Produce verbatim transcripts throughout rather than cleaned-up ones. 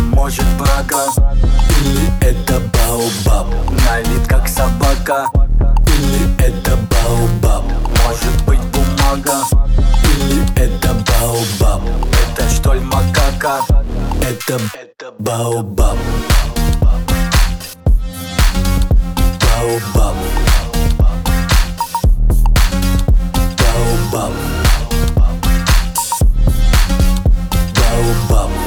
может брака. Или это баобаб, на вид как собака. Или это баобаб, может быть бумага. Или это баобаб, это что ли макака? Это, это баобаб. Баобаб. Баобаб. Баобаб.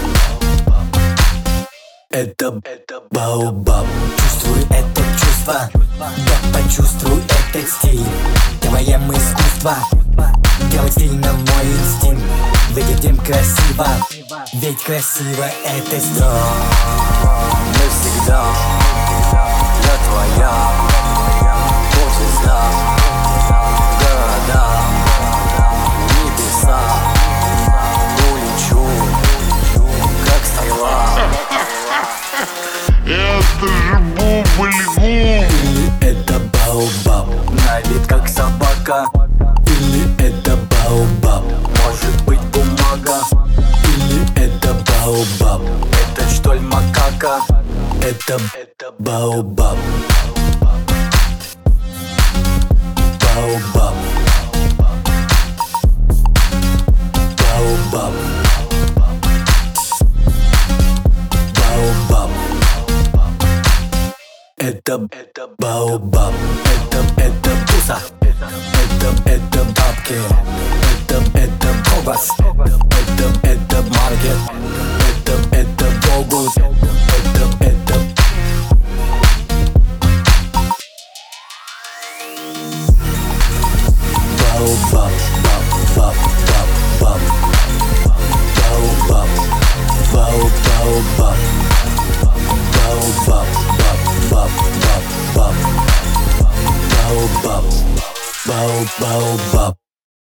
Это, это баобаб. Чувствуй это чувство, да почувствуй этот стиль. Делаем искусство, делать стильно мой инстинкт. Выглядим красиво, ведь красиво это стиль. Навсегда я твоя, хоть звезда, города, небеса. Улечу, как стрела. Это же бублигум. Или это баобаб, на вид как собака. Или это баобаб, может быть бумага. Или это баобаб, это что ли макака? Это, это баобаб. Баобаб. Баобаб. Баобаб. Это, это баобаб. Это, это туса. Это, это бабки. Это, это колбас. Это, это маркет. Это, это богус. Это, это баобаб. Баб, баб, баб, баб. Баобаб. Бао, баобаб. Баобаб. Баб, баб, баб, баб. Баобаб. Бао, баобаб.